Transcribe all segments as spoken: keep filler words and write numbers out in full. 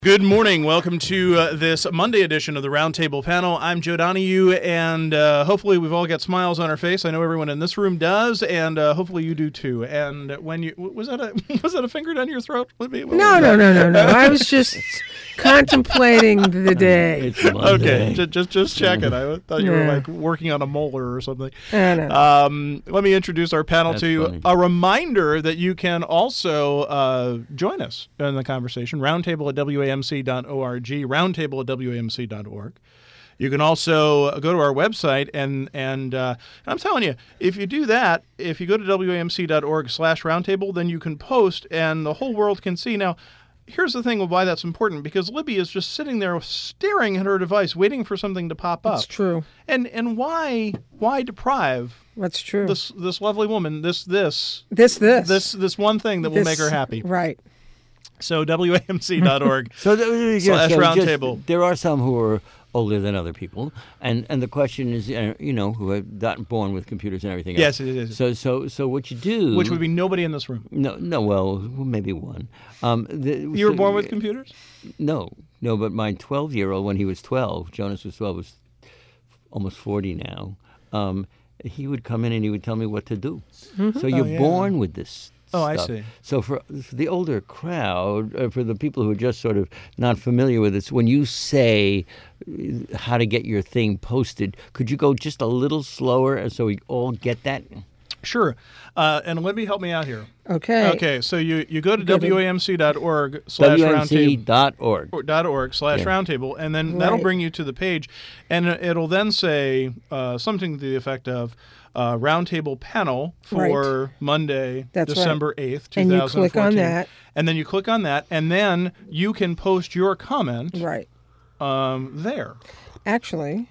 Good morning. Welcome to uh, this Monday edition of the Roundtable Panel. I'm Joe Donahue, and uh, hopefully we've all got smiles on our face. I know everyone in this room does, and uh, hopefully you do too. And when you was that a was that a finger down your throat? What no, no, no, no, no. I was just contemplating the day. It's Monday. Okay, just just just checking. I thought you Yeah. were like working on a molar or something. I know. Um, let me introduce our panel That's to you. funny. A reminder that you can also uh, join us in the conversation. Roundtable at W A M C dot org. Roundtable at W A M C dot org. You can also go to our website, and and uh, I'm telling you, if you do that, if you go to W A M C dot org slash roundtable, then you can post, and the whole world can see. Now, here's the thing of why that's important, because Libby is just sitting there staring at her device, waiting for something to pop up. That's true. And and why why deprive That's true. this this lovely woman this this this, this. this this one thing that will This- make her happy? Right. So W A M C dot org. So, th- yeah, Slash so just- roundtable. there are some who are older than other people, and, and the question is, uh, you know, who have gotten born with computers and everything Yes, else. it is. So, so, so what you do, Which would be nobody in this room. no, no, well, maybe one. Um, the, You were so- born with computers? No, no, but my twelve-year-old, when he was twelve, Jonas was twelve, was almost forty now. Um, he would come in and he would tell me what to do. So you're Oh, yeah. born with this. Oh, I stuff. see. So for, for the older crowd, uh, for the people who are just sort of not familiar with this, when you say uh, how to get your thing posted, could you go just a little slower so we all get that? Sure. Uh, and Libby, help me out here. Okay. Okay, so you, you go to Get it. W A M C dot org slash W M C roundtable. dot org. or dot org slash Yeah. roundtable, and then that'll Right. bring you to the page, and it'll then say uh, something to the effect of uh, roundtable panel for Monday, That's right. December eighth, two And you thousand fourteen. click on that. And then you click on that, and then you can post your comment Right. um, there. Actually,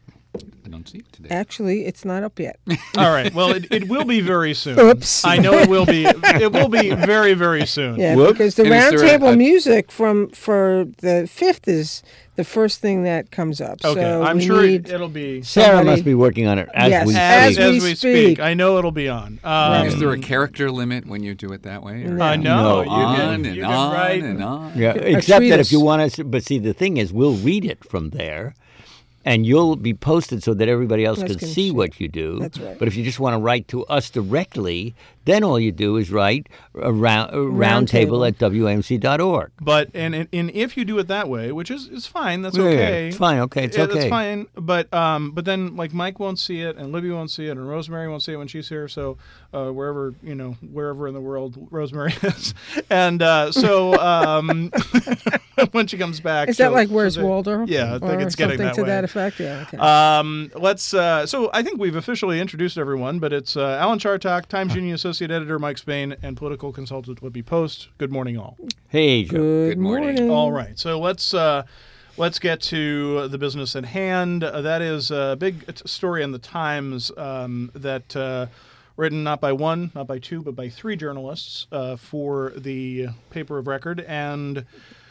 I don't see it today. actually, it's not up yet. All right. Well, it, it will be very soon. Oops. I know it will be. It will be very, very soon. Yeah, Whoops. because the And is there a- roundtable a- music from for the fifth is the first thing that comes up. Okay. So I'm we sure need, it, it'll be Sarah Somebody- must be working on it as Yes, we as, speak. as we as we speak. speak. I know it'll be on. Um, Right. Is there a character limit when you do it that way? Or I know. No. You on can, and you can on write. and on. Yeah, except that if treatise. you want to, but see, the thing is, we'll read it from there, and you'll be posted so that everybody else Yes, can can see see. what you do. That's right. But if you just want to write to us directly, then all you do is write a round, a roundtable Roundtable. at W A M C dot org. But and, and and if you do it that way, which is is fine, that's Yeah, yeah, okay. it's fine, okay, it's Yeah, okay. That's fine. But um, but then like Mike won't see it, and Libby won't see it, and Rosemary won't see it when she's here. So uh, wherever you know wherever in the world Rosemary is, and uh, so um, when she comes back, Is that she'll- like Where's she'll say- Waldo? Yeah, I think or it's getting something that to way. that effect. Yeah. Okay. Um, let's. Uh, so I think we've officially introduced everyone, but it's uh, Alan Chartock, Times Union Associate Editor Mike Spain, and political consultant Libby Post. Good morning, all. Hey, Joe. Good, Good morning. All right, so let's uh, let's get to the business at hand. Uh, that is a big t- story in the Times um, that uh, written not by one, not by two, but by three journalists uh, for the paper of record, and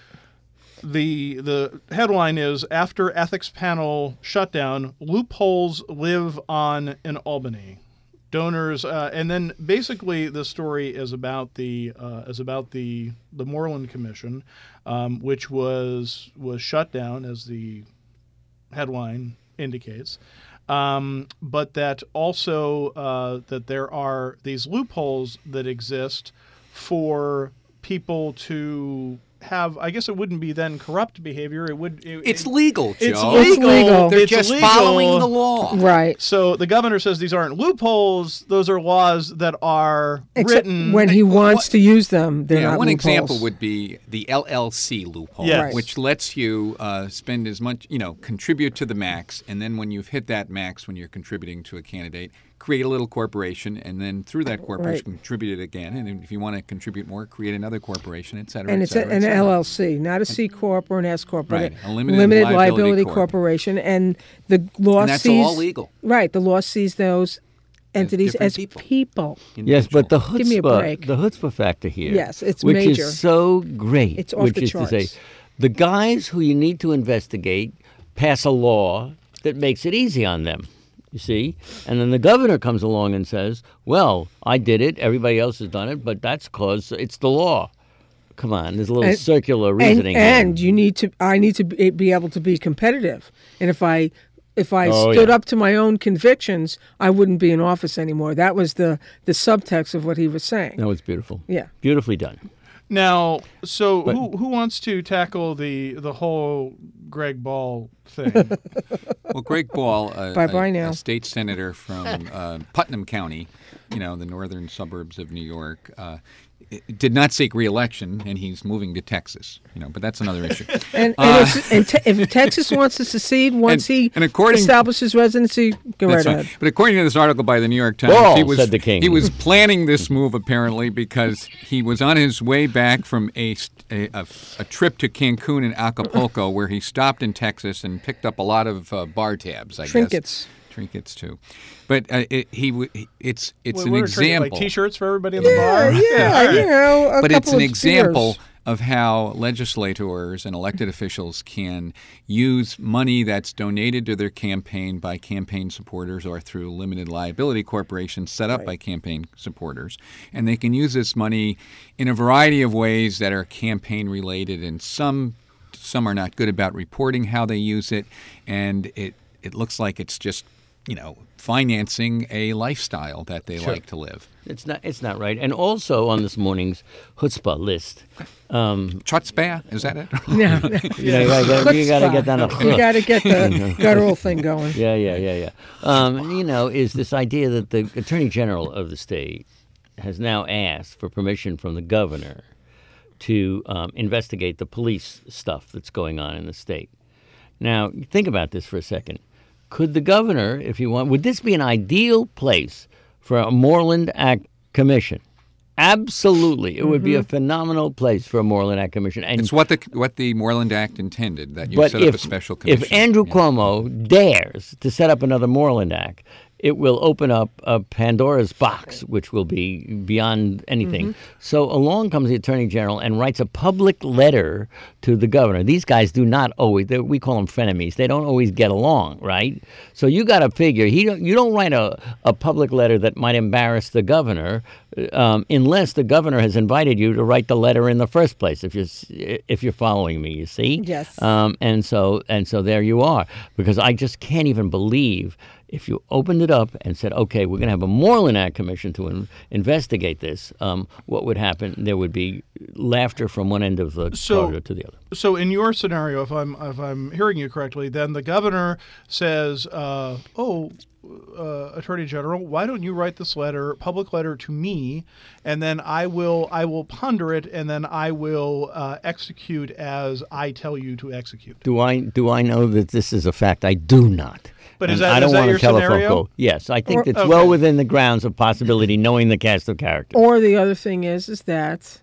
the the headline is "After Ethics Panel Shutdown, Loopholes Live On in Albany." Donors, uh, and then basically the story is about the uh, is about the the Moreland Commission, um, which was was shut down, as the headline indicates, um, but that also uh, that there are these loopholes that exist for people to have. I guess it wouldn't be then corrupt behavior. It would. It, It's it- legal, Joe. It's It's legal. legal. They're It's just legal. following the law. Right. So the governor says these aren't loopholes; those are laws that are Except written. when he wants what- to use them, they're Yeah, not one loopholes. example would be the L L C loophole, Yes. which lets you uh, spend as much, you know, contribute to the max, and then when you've hit that max, when you're contributing to a candidate, create a little corporation, and then through that corporation Right. contribute it again. And if you want to contribute more, create another corporation, et cetera, And et it's cetera, a, et an cetera. L L C, not a C corp or an S corp, but Right, a a limited liability, liability corp. corporation. And the law And that's sees all legal. Right, the law sees those entities different as people. people. Yes, but the Give me a chutzpah, break. the chutzpah factor here, Yes, it's which major. is so great, It's off which the is to say, charts. the guys who you need to investigate pass a law that makes it easy on them. You see, and then the governor comes along and says, "Well, I did it. Everybody else has done it, but that's because it's the law." Come on, there's a little And- circular and, reasoning. here. and you need to I need to be, be able to be competitive, and if I if I Oh, stood yeah. up to my own convictions, I wouldn't be in office anymore. That was the the subtext of what he was saying. No, it's beautiful. Yeah. Beautifully done. Now, so who who wants to tackle the the whole Greg Ball thing? Well, Greg Ball, a, Bye-bye a, now. a state senator from uh, Putnam County, you know, the northern suburbs of New York, uh, i- did not seek re-election, and he's moving to Texas. You know, but that's another issue. And, and, Uh, it's, and te- if Texas wants to secede once And- he and according- establishes residency, go That's right right. ahead. But according to this article by the New York Times, Ball, he was said the king. he was planning this move apparently because he was on his way back from a, st- a, a, a trip to Cancun and Acapulco, where he stopped in Texas and picked up a lot of uh, bar tabs. I Trinkets. guess trinkets too. But uh, it, he w- it's it's What- an what are treating, example. like T-shirts for everybody in the Yeah, bar. yeah, all right. you know, a but couple it's an of example beers. of how legislators and elected officials can use money that's donated to their campaign by campaign supporters or through limited liability corporations set up by campaign supporters. And they can use this money in a variety of ways that are campaign related, and some some are not good about reporting how they use it, and it it looks like it's just, you know, financing a lifestyle that they like to live. It's not. It's not right. And also on this morning's chutzpah list, um, Chutzpah, is that it? Yeah. you know, you gotta get, you gotta get down a You got to get the guttural thing going. Yeah, yeah, yeah, yeah. Um, you know, is this idea that the Attorney General of the state has now asked for permission from the governor to um, investigate the police stuff that's going on in the state. Now, think about this for a second. Could the governor, if you want, would this be an ideal place for a Moreland Act commission? Absolutely. It would be a phenomenal place for a Moreland Act commission. And It's what the what the Moreland Act intended, that you but set if, up a special commission. if Andrew Yeah. Cuomo dares to set up another Moreland Act, it will open up a Pandora's box, which will be beyond anything. Mm-hmm. So along comes the Attorney General and writes a public letter to the governor. These guys do not always, they- we call them frenemies, they don't always get along, right? So you got to figure, he don't, you don't write a, a public letter that might embarrass the governor um, unless the governor has invited you to write the letter in the first place, if you're, s- if you're following me, you see? Yes. Um, and so and so there you are, because I just can't even believe if you opened it up and said, okay, we're going to have a Moreland Act commission to in, investigate this, um, what would happen? There would be laughter from one end of the So- corridor to the other. So in your scenario, if I'm if I'm hearing you correctly, then the governor says, uh, "Oh, uh, Attorney General, why don't you write this letter, public letter to me, and then I will I will ponder it, and then I will uh, execute as I tell you to execute." Do I do I know that this is a fact? I do not. But is And that- I don't is that want your a telephone scenario? call. Yes, I think Or- it's okay. well within the grounds of possibility, knowing the cast of characters. Or the other thing is, is that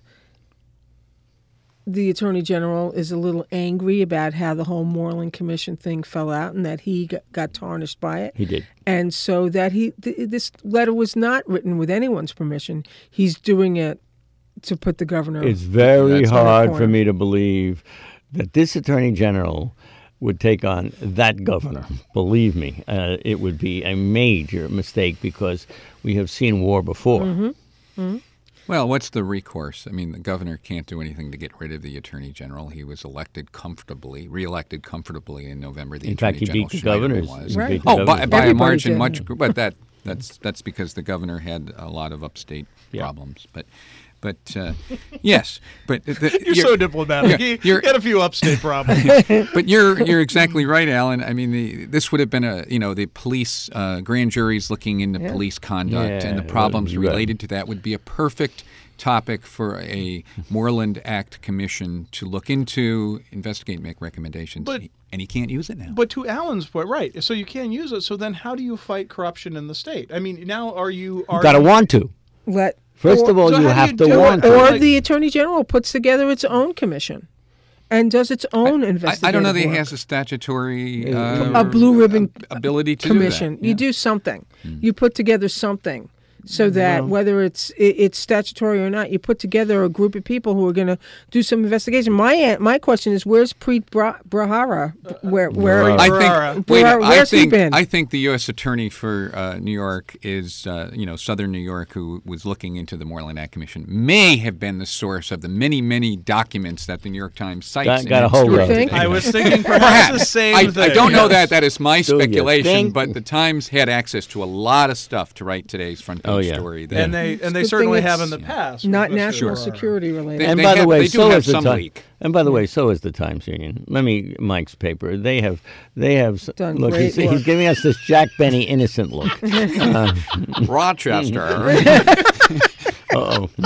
the Attorney General is a little angry about how the whole Moreland Commission thing fell out and that he got, got tarnished by it. He did. And so that he th- this letter was not written with anyone's permission. He's doing it to put the governor. It's very That's on the hard corner. for me to believe that this Attorney General would take on that governor. Believe me, uh, it would be a major mistake because we have seen war before. Mm-hmm. Well, what's the recourse? I mean, the governor can't do anything to get rid of the attorney general. He was elected comfortably, reelected comfortably in November. The In attorney fact, he general beat the Schneider governors. was. He Right. beat the Oh, by, governors. by a Everybody margin, did. much. But that that's that's because the governor had a lot of upstate Yeah. problems. But but uh, yes, but the, You're, so diplomatic. you're- you you're- got a few upstate problems. But you're you're exactly right, Alan. I mean, the, this would have been a you know the police uh, grand juries looking into Yeah. police conduct Yeah, and the it problems would be right. related to that would be a perfect topic for a Moreland Act commission to look into, investigate, make recommendations. But- and he can't use it now. But to Alan's point, right? So you can't use it. So then, how do you fight corruption in the state? I mean, now are you? Are You got to you- want to. Let, First or, of all, so you how do have you to do it? want Or to. or like- the Attorney General puts together its own commission and does its own I, investigative I don't know that he work. has a statutory Uh, uh, a blue ribbon ability to commission. do that. You Yeah. do something. You put together something so that Well- whether it's it, it's statutory or not, you put together a group of people who are going to do some investigation. My an- my question is, where's Preet Bra- Brahara? Where where Brahara. I Ferrara. think. Wait, Where- I where's he think. been? I think the U S attorney for uh, New York is, uh, you know, Southern New York, who was looking into the Moreland Act Commission, may have been the source of the many, many documents that the New York Times cites. Got- in got a its hold story of. today. Think? I was thinking perhaps the same I, thing. I don't know Yes. that. That is my Do you speculation. think? But the Times had access to a lot of stuff to write today's front page Oh, yeah. story. that- And they and they good certainly thing have it's in the past. not with Mister national Ferrara. security related. They- And they by the have- way, they do so have is the some Times. leak. And by the way, so is the Times Union. Let me Mike's paper. They have they have s- Done look. great He's, he's work. giving us this Jack Benny innocent look. uh Rochester. oh.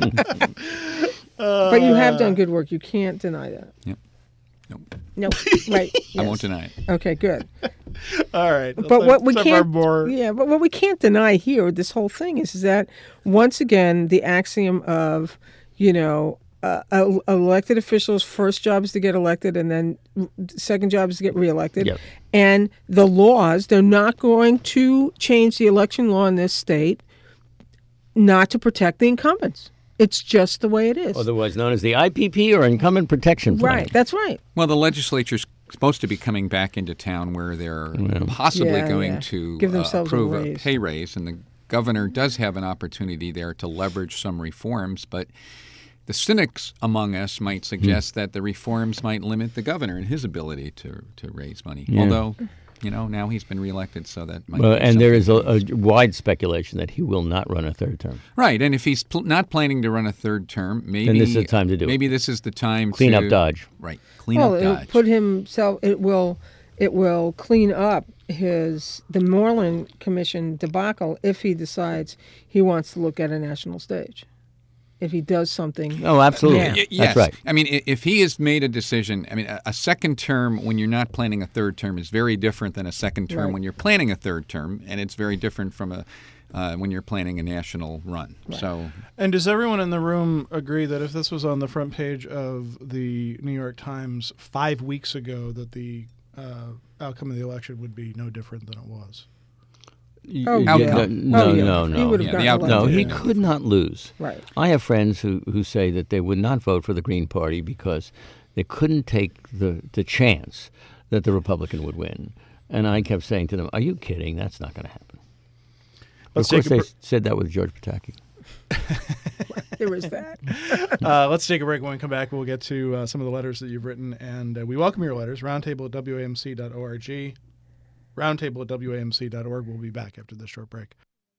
But you have done good work. You can't deny that. Yep. Nope. No, right. I yes. won't deny it. Okay, good. All right. But what we Let's have can't, our more. yeah, but what we can't deny here, this whole thing is, is that once again the axiom of, you know, uh, uh, elected officials' first job is to get elected, and then second job is to get reelected, Yep. and the laws, they're not going to change the election law in this state, not to protect the incumbents. It's just the way it is. Otherwise known as the I P P or Incumbent Protection Plan. Right, that's right. Well, the legislature's supposed to be coming back into town where they're possibly Yeah, going yeah. to Give uh, themselves a approve a, raise. pay raise, and the governor does have an opportunity there to leverage some reforms. But the cynics among us might suggest that the reforms might limit the governor and his ability to to raise money. Yeah. Although, you know, now he's been reelected, so that might. Well, be and there is a, something. a wide speculation that he will not run a third term. Right, and if he's pl- not planning to run a third term, maybe Then this is the time to do it. Maybe this is the time Clean to up Dodge. Right, clean Well, up it'll Dodge. put himself. It will. It will clean up his the Moreland Commission debacle if he decides he wants to look at a national stage. If he does something. Oh, absolutely. Yeah. Y- yes. That's right. I mean, i- if he has made a decision, I mean, a, a second term when you're not planning a third term is very different than a second term Right. when you're planning a third term, and it's very different from a uh, when you're planning a national run. So, And does everyone in the room agree that if this was on the front page of the New York Times five weeks ago, that the uh, outcome of the election would be no different than it was? Oh, Yeah, yeah. No, Oh, yeah. no, He no. would have Yeah, gotten the outcome- No, elected. he Yeah. could not lose. Right. I have friends who, who say that they would not vote for the Green Party because they couldn't take the, the chance that the Republican would win. And I kept saying to them, are you kidding? That's not going to happen. But Let's of course, take a they br- said that with George Pataki. There is that. Uh, let's take a break. When we come back, we'll get to uh, some of the letters that you've written, and uh, we welcome your letters. Roundtable at W A M C dot org. Roundtable at W A M C dot org. We'll be back after this short break.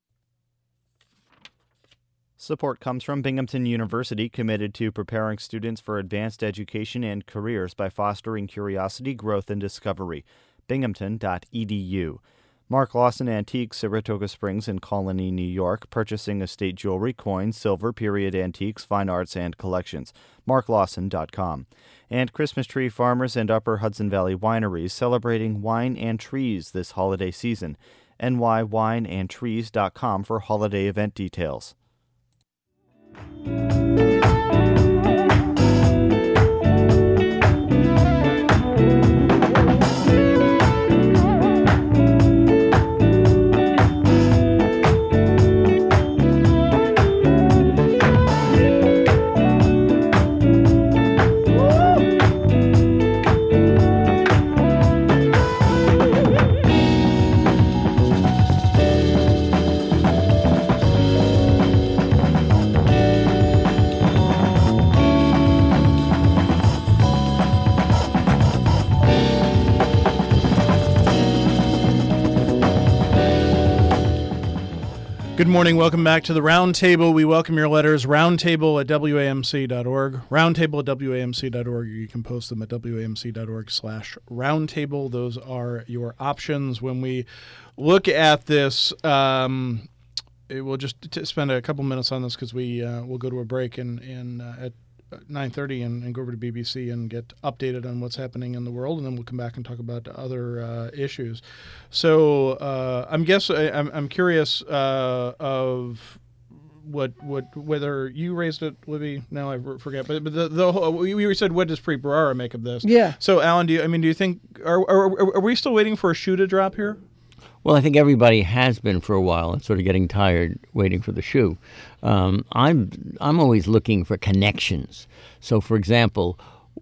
Support comes from Binghamton University, committed to preparing students for advanced education and careers by fostering curiosity, growth, and discovery. binghamton dot e d u. Mark Lawson Antiques, Saratoga Springs and Colony, New York, purchasing estate jewelry, coins, silver, period antiques, fine arts, and collections. mark lawson dot com. And Christmas Tree Farmers and Upper Hudson Valley Wineries, celebrating wine and trees this holiday season. n y wine and trees dot com for holiday event details. Good morning. Welcome back to the Roundtable. We welcome your letters. Roundtable at W A M C dot org. Roundtable at W A M C dot org. You can post them at W A M C dot org slash roundtable. Those are your options. When we look at this, um, it- we'll just t- spend a couple minutes on this because we uh, we'll go to a break in, in uh, at nine thirty and, and go over to B B C and get updated on what's happening in the world, and then we'll come back and talk about other uh, issues. So uh, I'm guess I, I'm I'm curious uh, of what what whether you raised it, Libby. Now I forget, but but the, the whole, we, we said what does Preet Bharara make of this? Yeah. So Alan, do you I mean do you think are are, are we still waiting for a shoe to drop here? Well, I think everybody has been for a while and sort of getting tired waiting for the shoe. Um, I'm I'm always looking for connections. So, for example,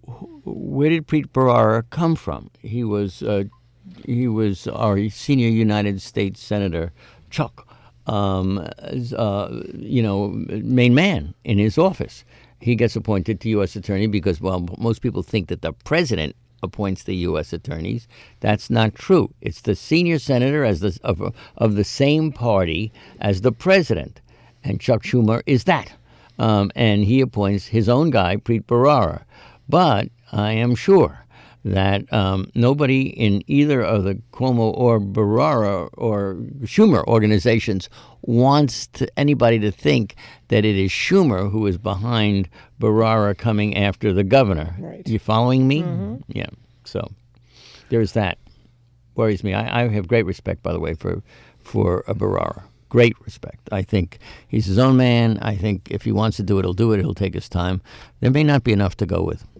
where did Preet Bharara come from? He was uh, he was our senior United States Senator, Chuck, um, as, uh, you know, main man in his office. He gets appointed to U S attorney because, well, most people think that the president appoints the U S attorneys. That's not true. It's the senior senator as the of, of the same party as the president, and Chuck Schumer is that, um, and he appoints his own guy, Preet Bharara. But I am sure that um, nobody in either of the Cuomo or Bharara or Schumer organizations wants to, anybody to think that it is Schumer who is behind Bharara coming after the governor. Right. You following me? Mm-hmm. Yeah. So there's that. Worries me. I, I have great respect, by the way, for for uh, Bharara. Great respect. I think he's his own man. I think if he wants to do it, he'll do it. He'll take his time. There may not be enough to go with.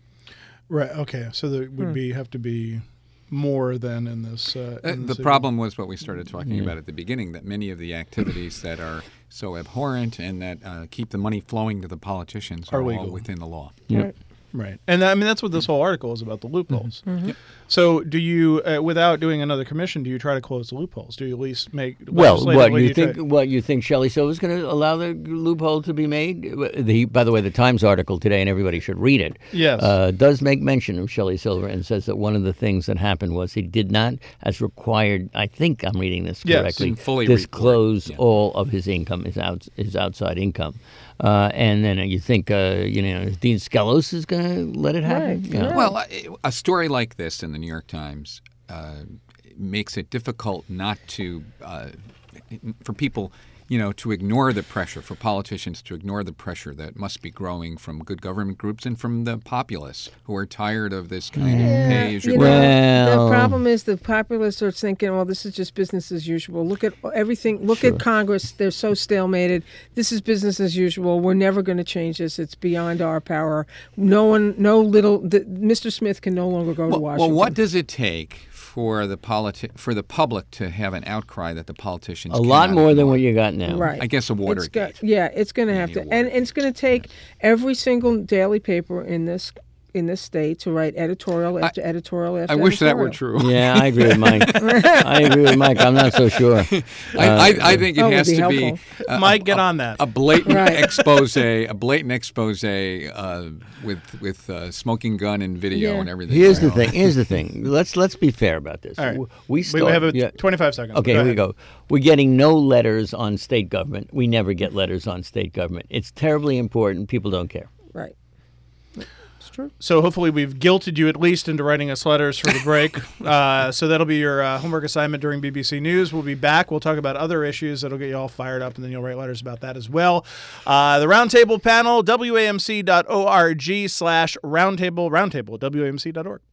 Right. Okay. So there would Hmm. be have to be more than in this. Uh, Uh, in the this problem was what we started talking about at the beginning, that many of the activities that are so abhorrent and that uh, keep the money flowing to the politicians Are are, all legal. within the law. Yep. Right. And I mean, that's what this whole article is about, the loopholes. Mm-hmm. Yep. So do you, uh, without doing another commission, do you try to close the loopholes? Do you at least make Well, what legislatively, you try- think? What you think? Shelley Silver's going to allow the loophole to be made? The, by the way, the Times article today, and everybody should read it. Yes. uh, does make mention of Shelley Silver and says that one of the things that happened was he did not, as required. I think I'm reading this Yes, correctly. and fully disclose report, yeah. all of his income, his out, his outside income, uh, and then you think, uh, you know, Dean Skelos is going to let it happen? Right, You know? yeah. Well, a- a story like this in the New York Times uh, makes it difficult not to, uh, for people, you know, to ignore the pressure, for politicians to ignore the pressure that must be growing from good government groups and from the populace who are tired of this kind of pay as you you go. know, Well- the problem is the populace are thinking, well, this is just business as usual. Look at everything. Look at Congress. They're so stalemated. This is business as usual. We're never going to change this. It's beyond our power. No one, no little, the, Mister Smith can no longer go to Well, Washington. well, what does it take for the politi- for the public to have an outcry that the politicians a lot cannot more than ignore? what you got now. Right. I guess a It's Watergate. got, yeah, it's going to have need to, a and Watergate. it's going to take every single daily paper in this in this state to write editorial after editorial after I wish that were editorial. true. Yeah, I agree with Mike. I agree with Mike. I'm not so sure. I, I, I think it Oh, it would has be to be helpful. a, Mike, get on that. a blatant Right. expose, a blatant expose uh, with with uh, smoking gun and video Yeah. and everything. Here's the You know. thing. Here's the thing. Let's let's be fair about this. All right. W- We, We start, we have a yeah. twenty-five seconds. Okay, Go here we ahead. go. We're getting no letters on state government. We never get letters on state government. It's terribly important. People don't care. Right. It's true. So hopefully we've guilted you at least into writing us letters for the break. uh, so that'll be your uh, homework assignment during B B C News. We'll be back. We'll talk about other issues that'll get you all fired up, and then you'll write letters about that as well. Uh, the Roundtable panel, W A M C dot org slash roundtable, roundtable, W A M C dot org.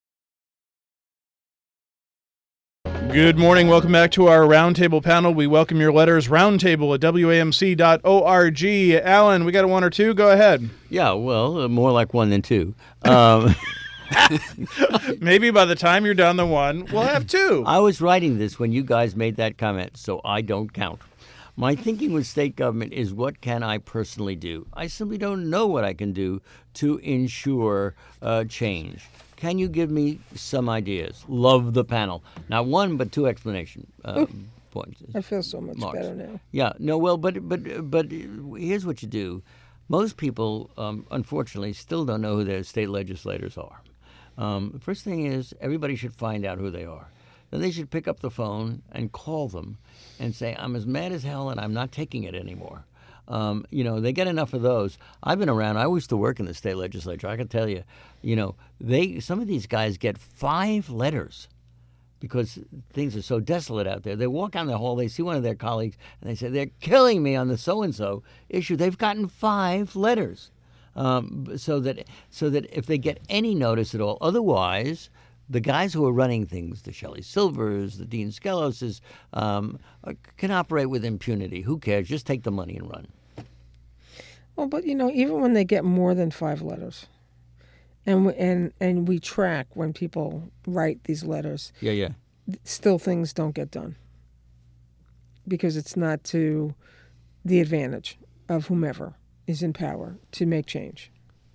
Good morning. Welcome back to our Roundtable panel. We welcome your letters, roundtable at W A M C dot org. Alan, we got a one or two? Go ahead. Yeah, well, uh, more like one than two. Um, Maybe by the time you're done the one, we'll have two. I was writing this when you guys made that comment, so I don't count. My thinking with state government is, what can I personally do? I simply don't know what I can do to ensure uh, change. Can you give me some ideas? Love the panel. Not one, but two explanation uh, points. I feel so much Marks. better now. Yeah, no, well, but but but here's what you do. Most people, um, unfortunately, still don't know who their state legislators are. Um, first thing is, everybody should find out who they are. Then they should pick up the phone and call them and say, I'm as mad as hell and I'm not taking it anymore. Um, you know, they get enough of those. I've been around. I used to work in the state legislature. I can tell you, you know, they some of these guys get five letters because things are so desolate out there. They walk down the hall, they see one of their colleagues, and they say, they're killing me on the so-and-so issue. They've gotten five letters. Um, so that so that if they get any notice at all, otherwise, the guys who are running things, the Shelley Silvers, the Dean Skeloses, um, can operate with impunity. Who cares? Just take the money and run. Well, but you know, even when they get more than five letters, and we, and and we track when people write these letters, Yeah, yeah. still things don't get done because it's not to the advantage of whomever is in power to make change.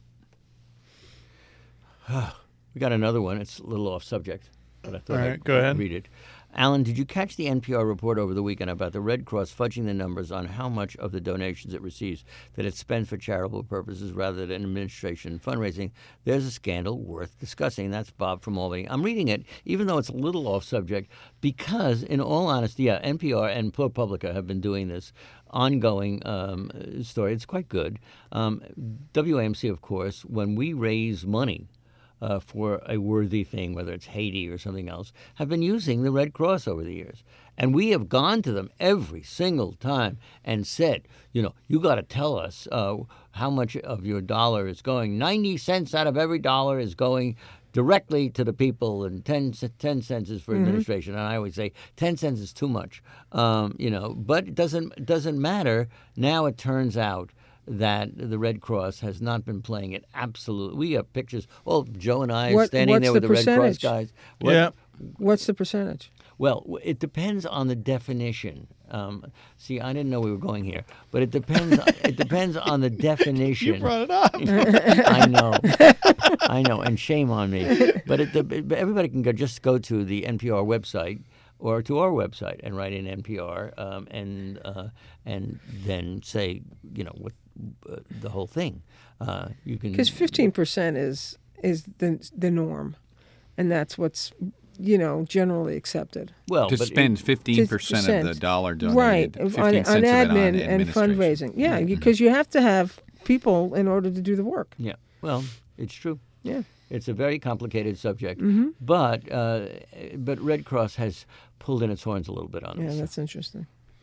We got another one. It's a little off subject, but I thought All right, I'd go ahead. read it. Alan, did you catch the N P R report over the weekend about the Red Cross fudging the numbers on how much of the donations it receives that it spends for charitable purposes rather than administration and fundraising? There's a scandal worth discussing. That's Bob from Albany. I'm reading it, even though it's a little off subject, because in all honesty, yeah, N P R and ProPublica have been doing this ongoing um, story. It's quite good. Um, W A M C, of course, when we raise money Uh, for a worthy thing, whether it's Haiti or something else, have been using the Red Cross over the years. And we have gone to them every single time and said, you know, you got to tell us uh, how much of your dollar is going. ninety cents out of every dollar is going directly to the people, and ten, ten cents is for Mm-hmm. administration. And I always say ten cents is too much, um, you know, but it doesn't, it doesn't matter. Now it turns out that the Red Cross has not been playing it absolutely. We have pictures. Well, Joe and I are What- standing what's there with the the, Red Cross percentage? guys. What- Yeah. What's the percentage? Well, w- it depends on the definition. Um, see, I didn't know we were going here, but it depends. It depends on the definition. You brought it up. I know, I know, and shame on me. But it, the, but everybody can go just go to the N P R website or to our website and write in N P R um, and uh, and then say, you know, what uh, the whole thing. Uh, you can Because fifteen percent is is the the norm, and that's what's you know generally accepted. well To but spend it- fifteen percent of the dollar donated, right fifteen on, on cents of it on admin and administration. fundraising. Yeah, because you have to have people in order to do the work. yeah, well, it's true. Yeah. It's a very complicated subject, Mm-hmm. but uh, but Red Cross has pulled in its horns a little bit on Yeah, this. that's interesting.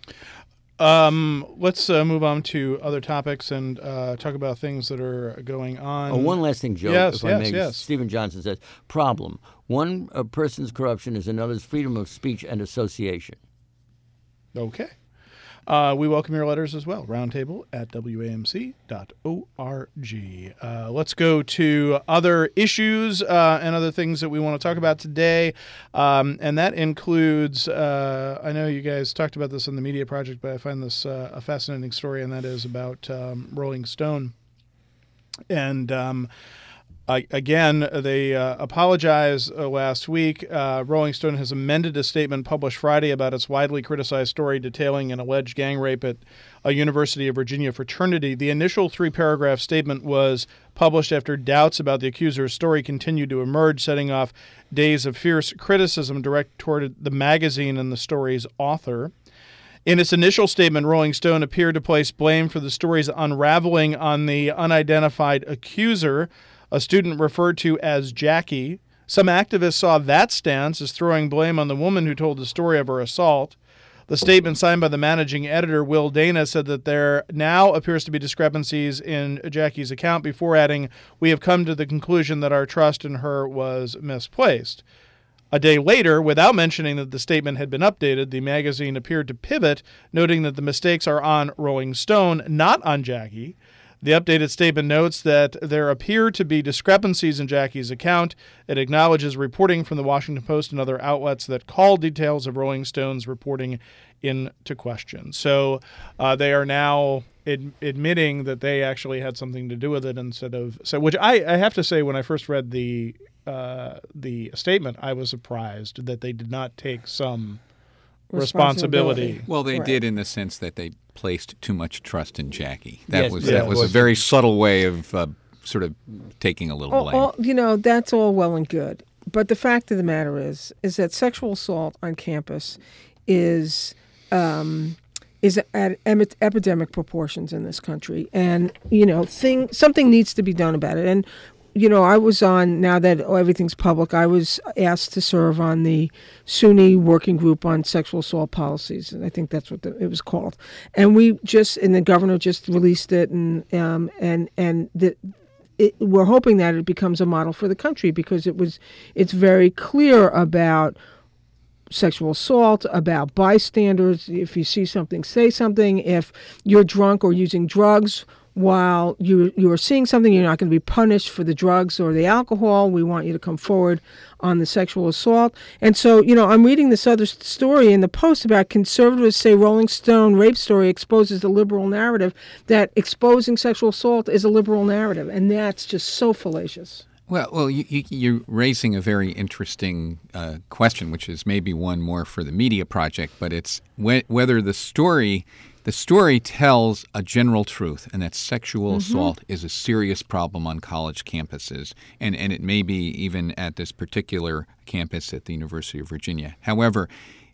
Um, let's uh, move on to other topics and uh, talk about things that are going on. Oh, one last thing, Joe, Yes, if I yes, may. yes. Stephen Johnson says, problem, one uh, person's corruption is another's freedom of speech and association. Okay. Uh, we welcome your letters as well. Roundtable at W A M C dot org. Uh, let's go to other issues uh, and other things that we want to talk about today. Um, and that includes, uh, I know you guys talked about this in the Media Project, but I find this uh, a fascinating story, and that is about um, Rolling Stone. And um, I, again, they uh, apologized uh, last week. Uh, Rolling Stone has amended a statement published Friday about its widely criticized story detailing an alleged gang rape at a University of Virginia fraternity. The initial three-paragraph statement was published after doubts about the accuser's story continued to emerge, setting off days of fierce criticism directed toward the magazine and the story's author. In its initial statement, Rolling Stone appeared to place blame for the story's unraveling on the unidentified accuser, a student referred to as Jackie. Some activists saw that stance as throwing blame on the woman who told the story of her assault. The statement signed by the managing editor, Will Dana, said that there now appears to be discrepancies in Jackie's account before adding, "We have come to the conclusion that our trust in her was misplaced." A day later, without mentioning that the statement had been updated, the magazine appeared to pivot, noting that the mistakes are on Rolling Stone, not on Jackie. The updated statement notes that there appear to be discrepancies in Jackie's account. It acknowledges reporting from the Washington Post and other outlets that call details of Rolling Stone's reporting into question. So uh, they are now ad- admitting that they actually had something to do with it instead of so. Which I, I have to say, when I first read the uh, the statement, I was surprised that they did not take some responsibility. Well, they Right. did in the sense that they placed too much trust in Jackie. That Yes, was yeah, that of was a course. very subtle way of uh, sort of taking a little All, blame. all, you know, that's all well and good. But the fact of the matter is, is that sexual assault on campus is um, is at em- epidemic proportions in this country, and you know, thing something needs to be done about it. And you know, I was on, now that everything's public, I was asked to serve on the SUNY working group on sexual assault policies, and I think that's what the, it was called. And we just, and the governor just released it, and um, and and the. It, we're hoping that it becomes a model for the country, because it was, it's very clear about sexual assault, about bystanders. If you see something, say something. If you're drunk or using drugs while you you are seeing something, you're not going to be punished for the drugs or the alcohol. We want you to come forward on the sexual assault. And so, you know, I'm reading this other story in the Post about conservatives say Rolling Stone rape story exposes the liberal narrative, that exposing sexual assault is a liberal narrative. And that's just so fallacious. Well, well, you, you, you're raising a very interesting uh, question, which is maybe one more for the media project, but it's wh- whether the story, the story tells a general truth, and that sexual mm-hmm. assault is a serious problem on college campuses, and, and it may be even at this particular campus at the University of Virginia. However,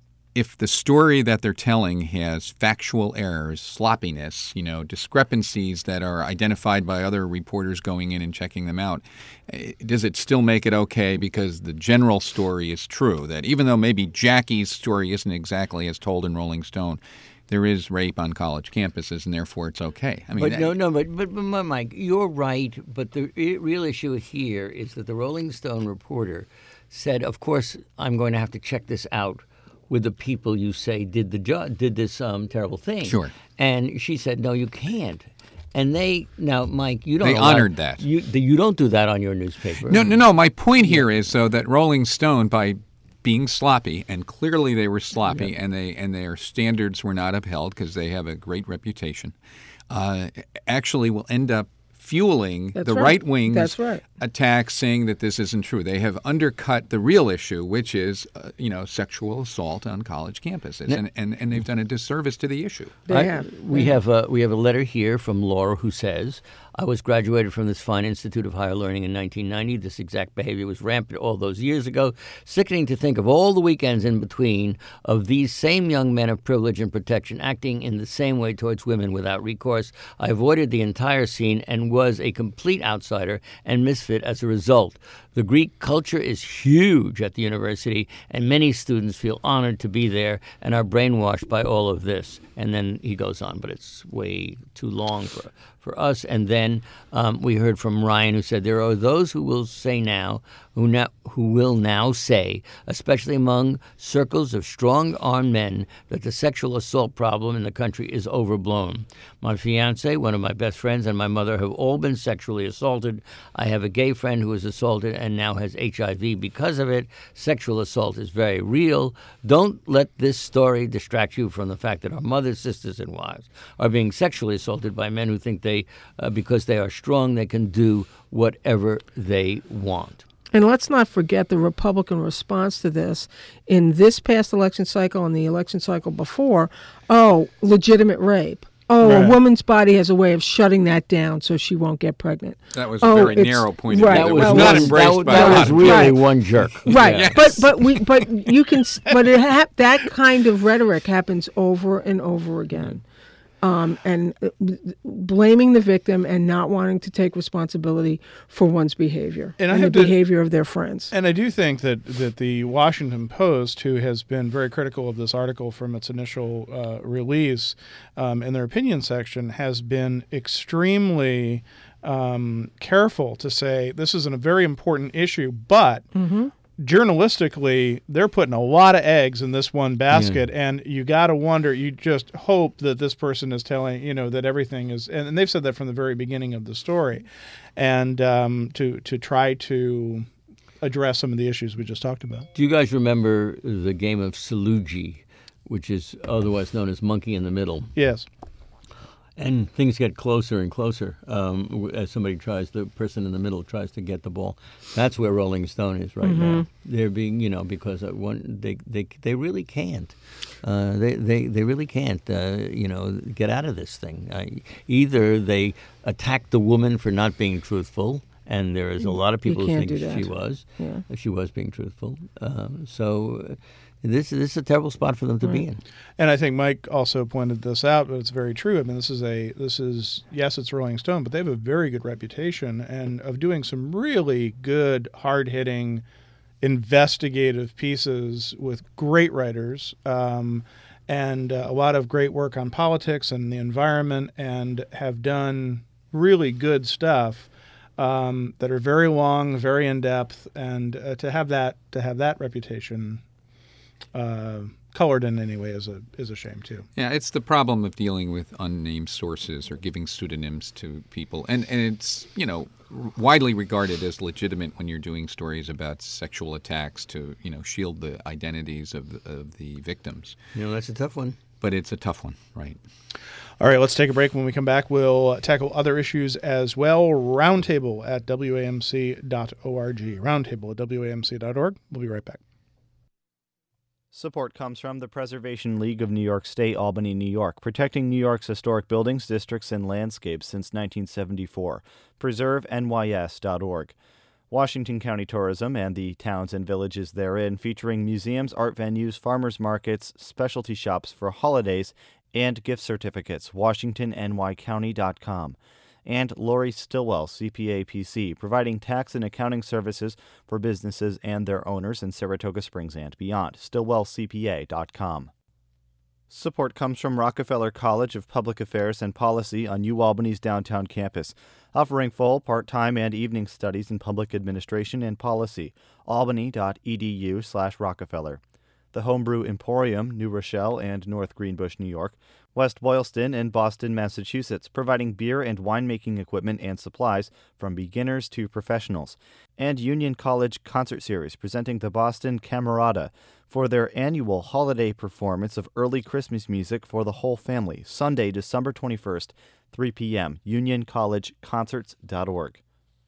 if the story that they're telling has factual errors, sloppiness, you know, discrepancies that are identified by other reporters going in and checking them out, does it still make it okay because the general story is true? That even though maybe Jackie's story isn't exactly as told in Rolling Stone, there is rape on college campuses, and therefore it's okay. I mean, but that, no, no, but, but but Mike, you're right. But the real issue here is that the Rolling Stone reporter said, "Of course, I'm going to have to check this out with the people you say did the jo- did this um, terrible thing." Sure. And she said, "No, you can't." And they now, Mike, you don't. They allow, honored that. You you don't do that on your newspaper. No, no, no. My point here is so that Rolling Stone, by being sloppy, and clearly they were sloppy, yeah. and they and their standards were not upheld because they have a great reputation, uh, actually will end up fueling That's the right. right wing's That's right. attacks, saying that this isn't true. They have undercut the real issue, which is, uh, you know, sexual assault on college campuses, Now, and, and and they've done a disservice to the issue. They I- have. We They have a, we have a letter here from Laura who says, "I was graduated from this fine Institute of Higher Learning in nineteen ninety. This exact behavior was rampant all those years ago. Sickening to think of all the weekends in between of these same young men of privilege and protection acting in the same way towards women without recourse. I avoided the entire scene and was a complete outsider and misfit as a result. The Greek culture is huge at the university, and many students feel honored to be there and are brainwashed by all of this." And then he goes on, but it's way too long for for us. And then um, we heard from Ryan, who said, "There are those who will say now, who now, who will now say, especially among circles of strong-armed men, that the sexual assault problem in the country is overblown. My fiance, one of my best friends, and my mother have all been sexually assaulted. I have a gay friend who was assaulted and now has H I V because of it. Sexual assault is very real. Don't let this story distract you from the fact that our mothers, sisters, and wives are being sexually assaulted by men who think they, uh, because they are strong, they can do whatever they want." And let's not forget the Republican response to this in this past election cycle and the election cycle before. Oh, legitimate rape. Oh, Right. a woman's body has a way of shutting that down so she won't get pregnant. That was a Oh, very it's- narrow point right. of view. That That was was not one- embraced that, by that a lot was of really Right. one jerk. Right, Yes. but but we but you can but it ha- that kind of rhetoric happens over and over again, um, and uh, blaming the victim and not wanting to take responsibility for one's behavior And I and the have to- behavior of their friends. And I do think that, that the Washington Post, who has been very critical of this article from its initial uh, release um, in their opinion section, has been extremely um, careful to say this is a very important issue, but journalistically, they're putting a lot of eggs in this one basket, and you got to wonder, you just hope that this person is telling, you know, that everything is, and, and they've said that from the very beginning of the story, and um, to to try to address some of the issues we just talked about. Do you guys remember the game of Salugi, which is otherwise known as Monkey in the Middle? Yes. And things get closer and closer um, as somebody tries, the person in the middle tries to get the ball. That's where Rolling Stone is right now. They're being, you know, because uh, one they they they really can't. Uh, they they they really can't, uh, you know, get out of this thing. Uh, either they attack the woman for not being truthful, and there is a lot of people who can't think do that. she was, Yeah. she was being truthful. Um, so. Uh, This, this is a terrible spot for them to be in. And I think Mike also pointed this out, but it's very true. I mean, this is a this is yes, it's Rolling Stone, but they have a very good reputation and of doing some really good, hard-hitting, investigative pieces with great writers, um, and uh, a lot of great work on politics and the environment, and have done really good stuff um, that are very long, very in depth, and uh, to have that to have that reputation. Uh, colored in any way is a is a shame too. Yeah, it's the problem of dealing with unnamed sources or giving pseudonyms to people, and and it's you know widely regarded as legitimate when you're doing stories about sexual attacks to you know shield the identities of the, of the victims. You know, that's a tough one. But it's a tough one, right? All right, let's take a break. When we come back, we'll tackle other issues as well. Roundtable at W A M C dot org. Roundtable at W A M C dot org. We'll be right back. Support comes from the Preservation League of New York State, Albany, New York, protecting New York's historic buildings, districts, and landscapes since nineteen seventy-four. preserve N Y S dot org. Washington County Tourism and the towns and villages therein, featuring museums, art venues, farmers markets, specialty shops for holidays, and gift certificates, washington n y county dot com. And Lori Stillwell, C P A P C, providing tax and accounting services for businesses and their owners in Saratoga Springs and beyond, stillwell c p a dot com. Support comes from Rockefeller College of Public Affairs and Policy on UAlbany's downtown campus, offering full, part-time, and evening studies in public administration and policy. albany dot e d u slash Rockefeller. The Homebrew Emporium, New Rochelle and North Greenbush, New York. West Boylston and Boston, Massachusetts, providing beer and winemaking equipment and supplies from beginners to professionals. And Union College Concert Series, presenting the Boston Camerata for their annual holiday performance of early Christmas music for the whole family, Sunday, December twenty-first, three p.m., union college concerts dot org.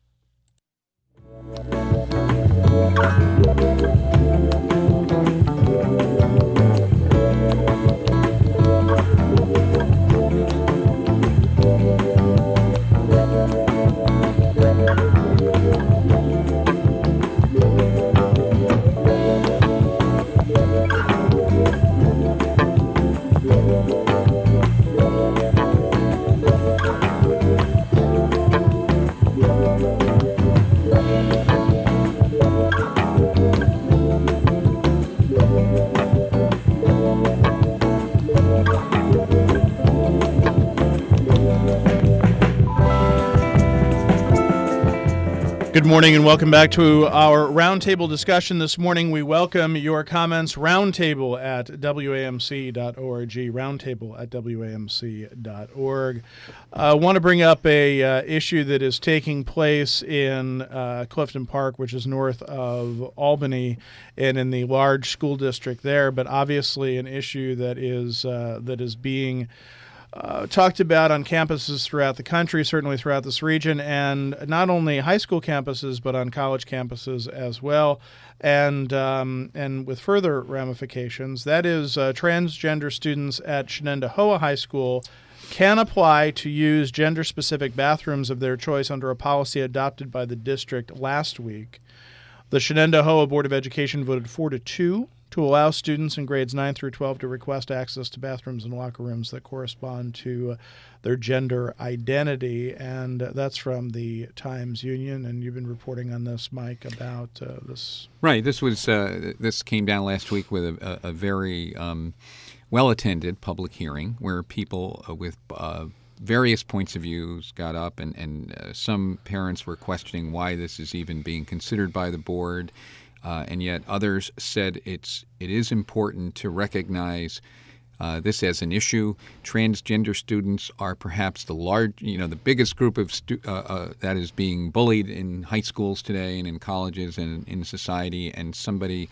Good morning and welcome back to our roundtable discussion this morning. We welcome your comments. Roundtable at W A M C dot org. Roundtable at W A M C dot org. I uh, want to bring up a uh, issue that is taking place in uh, Clifton Park, which is north of Albany, and in the large school district there. But obviously, an issue that is uh, that is being Uh, talked about on campuses throughout the country, certainly throughout this region, and not only high school campuses, but on college campuses as well, and um, and with further ramifications. That is, uh, transgender students at Shenendehowa High School can apply to use gender-specific bathrooms of their choice under a policy adopted by the district last week. The Shenendehowa Board of Education voted four to two to allow students in grades nine through twelve to request access to bathrooms and locker rooms that correspond to uh, their gender identity. And uh, that's from the Times Union. And you've been reporting on this, Mike, about uh, this. Right. This was uh, this came down last week with a, a, a very um, well-attended public hearing where people uh, with uh, various points of views got up, and, and uh, some parents were questioning why this is even being considered by the board. Uh, and yet others said it's it is important to recognize uh, this as an issue. Transgender students are perhaps the large, you know, the biggest group of stu- uh, uh, that is being bullied in high schools today and in colleges and in society. And somebody,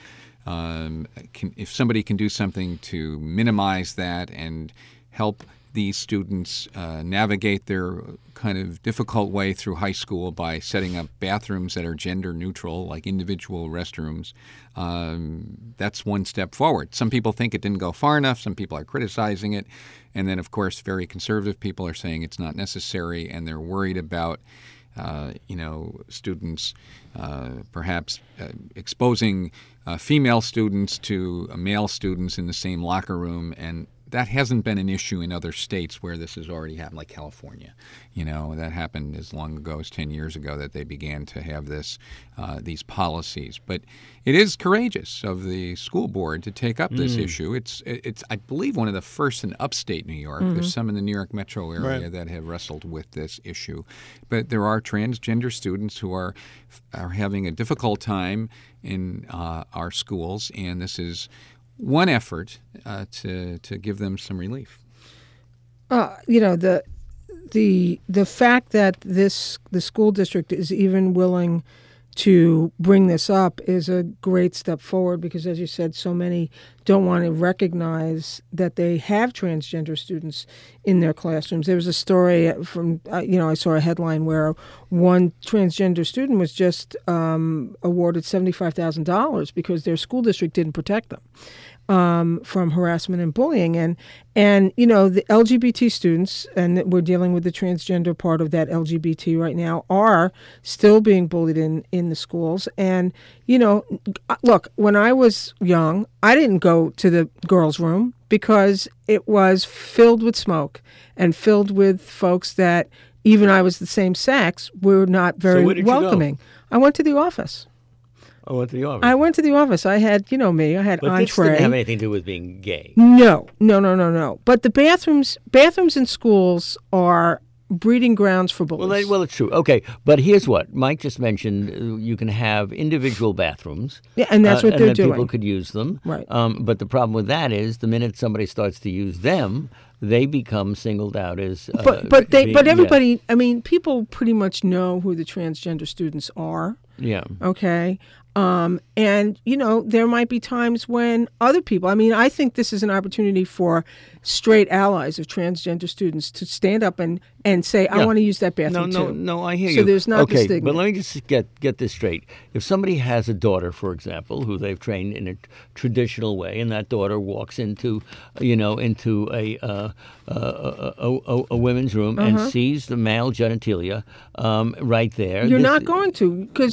um, can, if somebody can do something to minimize that and help these students uh, navigate their kind of difficult way through high school by setting up bathrooms that are gender neutral, like individual restrooms, um, that's one step forward. Some people think it didn't go far enough. Some people are criticizing it. And then, of course, very conservative people are saying it's not necessary, and they're worried about Uh, you know, students uh, perhaps uh, exposing uh, female students to uh, male students in the same locker room, and that hasn't been an issue in other states where this has already happened, like California. You know, that happened as long ago as ten years ago that they began to have this, uh, these policies. But it is courageous of the school board to take up this mm. issue. It's, it's, I believe, one of the first in upstate New York. Mm-hmm. There's some in the New York metro area right. that have wrestled with this issue. But there are transgender students who are are having a difficult time in uh, our schools, and this is one effort uh, to to give them some relief. Uh, you know, the the the fact that this the school district is even willing to bring this up is a great step forward, because, as you said, so many don't want to recognize that they have transgender students in their classrooms. There was a story from, uh, you know, I saw a headline where one transgender student was just um, awarded seventy-five thousand dollars because their school district didn't protect them um, from harassment and bullying. And, and, you know, the L G B T students, and we're dealing with the transgender part of that L G B T right now, are still being bullied in, in the schools. And, you know, look, when I was young, I didn't go to the girls' room because it was filled with smoke and filled with folks that, even I was the same sex, were not very So where did you go? welcoming. I went to the office. I went to the office. I went to the office. I had, you know me, I had but this entree. didn't have anything to do with being gay. No, no, no, no, no. But the bathrooms, bathrooms in schools are breeding grounds for bullies. Well, they, well, it's true. Okay, but here's what Mike just mentioned: uh, you can have individual bathrooms. Yeah, and that's uh, what and they're then doing. People could use them. Right. Um, but the problem with that is, the minute somebody starts to use them, they become singled out as. Uh, but but they being- but yeah. everybody, I mean, people pretty much know who the transgender students are. Yeah. Okay. Um, and, you know, there might be times when other people, I mean, I think this is an opportunity for straight allies of transgender students to stand up and, and say, I Yeah. want to use that No, bathroom no, too. no. I hear So you. there's not the okay, stigma. but let me just get get this straight. If somebody has a daughter, for example, who they've trained in a t- traditional way, and that daughter walks into, you know, into a uh, a, a, a, a women's room Uh-huh. and sees the male genitalia um, right there, You're this- not going to, because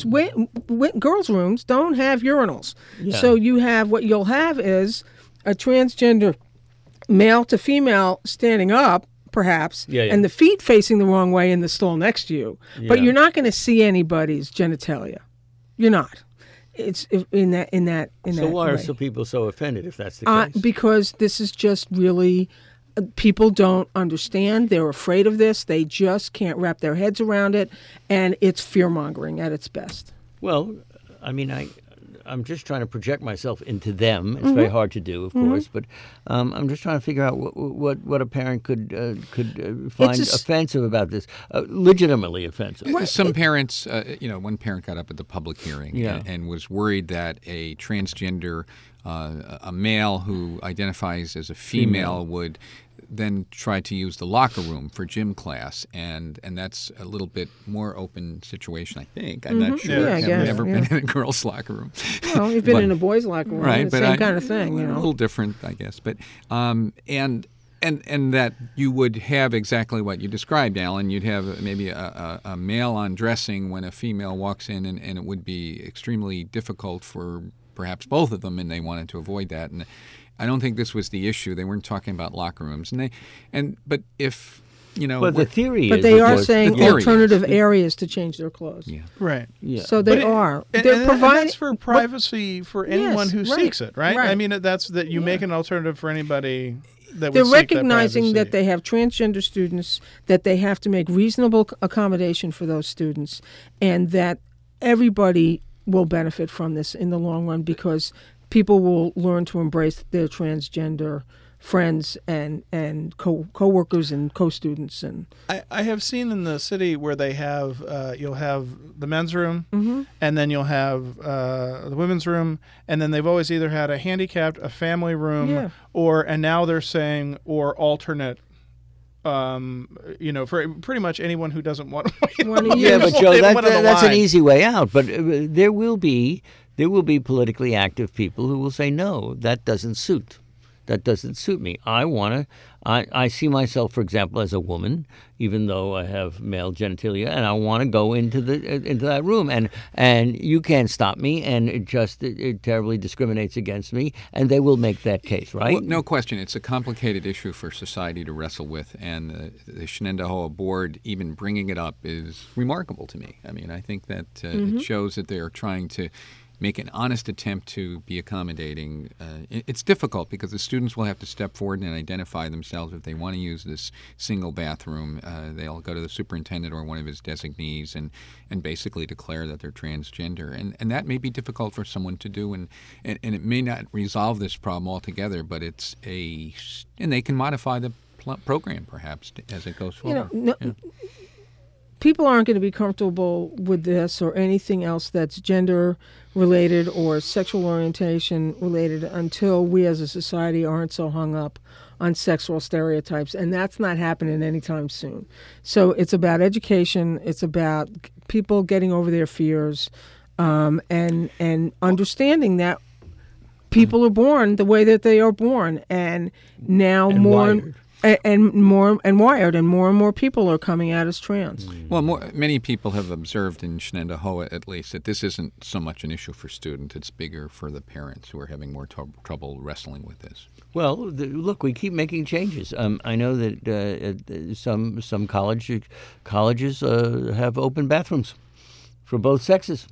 girls' rooms don't have urinals. So you have, what you'll have is a transgender male to female standing up, perhaps, Yeah, yeah. and the feet facing the wrong way in the stall next to you. But Yeah. you're not going to see anybody's genitalia. You're not. It's if- in that in that in So that why way. are some people so offended if that's the Uh, case? because this is just really, uh, people don't understand. They're afraid of this. They just can't wrap their heads around it, and it's fear mongering at its best. Well, I mean, I, I'm just trying to project myself into them. It's Mm-hmm. very hard to do, of course, but um, I'm just trying to figure out what what, what a parent could uh, could uh, find a s- offensive about this, uh, legitimately offensive. Some parents, uh, you know, one parent got up at the public hearing Yeah. and, and was worried that a transgender, uh, a male who identifies as a female, would then try to use the locker room for gym class, and and that's a little bit more open situation, I think. I'm not sure. Mm-hmm. Yeah, I I've guess, never yeah. been in a girls' locker room. Well, you've been But- in a boys' locker room, right? the But same I- kind of thing, you A know. little different, I guess. But um, and and and that you would have exactly what you described, Alan. You'd have maybe a, a, a male undressing when a female walks in, and, and it would be extremely difficult for perhaps both of them, and they wanted to avoid that. And I don't think this was the issue. They weren't talking about locker rooms, and they and but if you know, But the we're- theory But is, they of are course, saying the theory is- alternative areas to change their clothes. Yeah. Right. yeah. So they But it- are. And, They're and providing. that's for privacy for anyone Yes, who right, seeks it, right? I right. mean, that's that you make an alternative for anybody that They're would seek recognizing that, that, they have transgender students, that they have to make reasonable c- accommodation for those students, and that everybody will benefit from this in the long run, because people will learn to embrace their transgender friends and and co coworkers and co-students. And I, I have seen in the city where they have uh, you'll have the men's room, Mm-hmm. and then you'll have uh, the women's room, and then they've always either had a handicapped, a family room, Yeah. or and now they're saying or alternate. Um, you know, for pretty much anyone who doesn't want. Wanna Yeah, use- but Joe, that, one of the that's an line. easy way out. But uh, there will be there will be politically active people who will say, no, that doesn't suit. That doesn't suit me. I want to. I, I see myself, for example, as a woman, even though I have male genitalia, and I want to go into the into that room, and and you can't stop me, and it just it, it terribly discriminates against me, and they will make that case, right? Well, no question. It's a complicated issue for society to wrestle with, and uh, the Shenendahowa board even bringing it up is remarkable to me. I mean, I think that uh, Mm-hmm. it shows that they are trying to make an honest attempt to be accommodating. Uh, it, it's difficult because the students will have to step forward and identify themselves if they want to use this single bathroom. Uh, they'll go to the superintendent or one of his designees and, and basically declare that they're transgender. And, and that may be difficult for someone to do, and, and, and it may not resolve this problem altogether, but it's a, and they can modify the pl- program perhaps as it goes forward. You know, no, yeah. People aren't going to be comfortable with this or anything else that's gender related or sexual orientation related until we as a society aren't so hung up on sexual stereotypes, and that's not happening anytime soon. So it's about education, it's about people getting over their fears, um, and and understanding that people are born the way that they are born, and now And more wired. and, and more and wired, and more and more people are coming out as trans. Well, more, many people have observed in Shenendehowa, at least, that this isn't so much an issue for students. It's bigger for the parents who are having more to- trouble wrestling with this. Well, the, look, we keep making changes. Um, I know that uh, uh, some some college colleges uh, have open bathrooms for both sexes.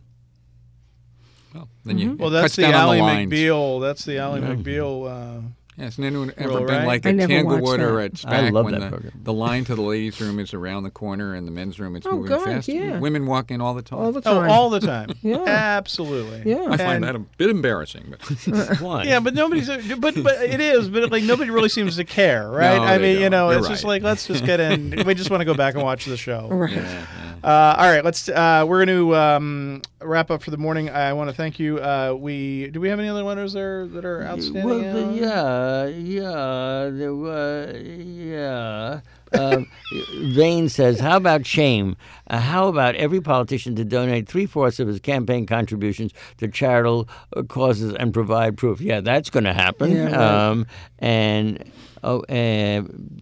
Well, then you Well, it that's cuts the down on Ally the lines. McBeal. That's the Ally McBeal. Uh, Yeah, hasn't anyone ever Rule, been right? like I at never watched Tanglewood or that. at SPAC I love when that the, program. the line to the ladies' room is around the corner and the men's room it's Oh, moving God, fast? yeah. Women walk in all the time. All the oh, time. all the time. Yeah. Absolutely. Yeah. I find And- that a bit embarrassing. But Why? Yeah, but nobody's. But but it is. But like nobody really seems to care, right? No, I they mean, you don't. know, You're it's just right. like let's just get in. We just want to go back and watch the show. Right. yeah, yeah. Uh, all right, let's. Uh, we're going to um, wrap up for the morning. I want to thank you. Uh, we do we have any other winners there that are outstanding? Well, the, Alan? yeah, yeah, there were, yeah. Um, Vane says, "How about shame? Uh, how about every politician to donate three fourths of his campaign contributions to charitable uh, causes and provide proof?" Yeah, that's going to happen. Yeah, right. um, and oh, uh,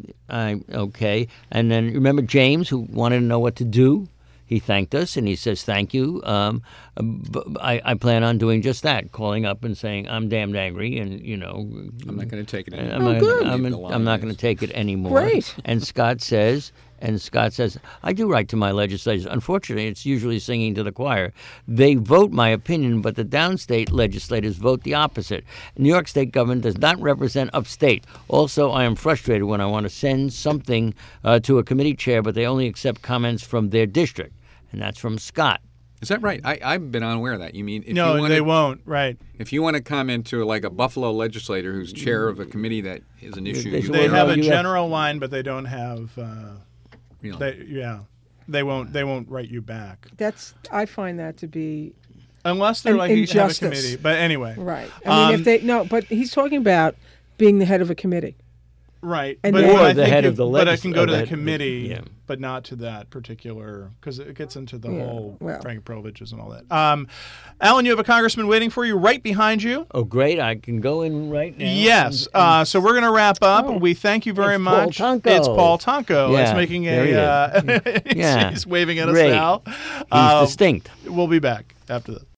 I okay. And then remember James, who wanted to know what to do. He thanked us, and he says, thank you. Um, b- I, I plan on doing just that, calling up and saying, I'm damned angry, and, you know. I'm not going to take it anymore. I'm, not, good. I'm, Leave the I'm not line going is- to take it anymore. Great. And Scott says, and Scott says, I do write to my legislators. Unfortunately, it's usually singing to the choir. They vote my opinion, but the downstate legislators vote the opposite. New York State government does not represent upstate. Also, I am frustrated when I want to send something uh, to a committee chair, but they only accept comments from their district. And that's from Scott. Is that right? I, I've been unaware of that. You mean if No, you want they to, won't. Right. if you want to comment to like a Buffalo legislator who's chair of a committee that is an issue, They- you They Well, have no, a you have- general line, but they don't have. Uh, really. they yeah. They won't. They won't write you back That's I find that to be unless they're An like you have a injustice. committee. But anyway. right. I mean, Um, if they no, but he's talking about being the head of a committee. Right, And but, then- but Or I the think head you- of the but I legis- can go uh, to the the- committee, yeah. but not to that particular because it gets into the Yeah, whole well. rank privileges and all that. Um, Alan, you have a congressman waiting for you right behind you. Oh, great. I can go in right now. Yes. and- and- Uh, so we're going to wrap up. Oh. We thank you very It's Paul much. Tonko. It's Paul Tonko. Yeah, It's making there he a. is. Uh, he's, Yeah. he's waving at Great. us now. He's Uh, distinct. We'll be back after this.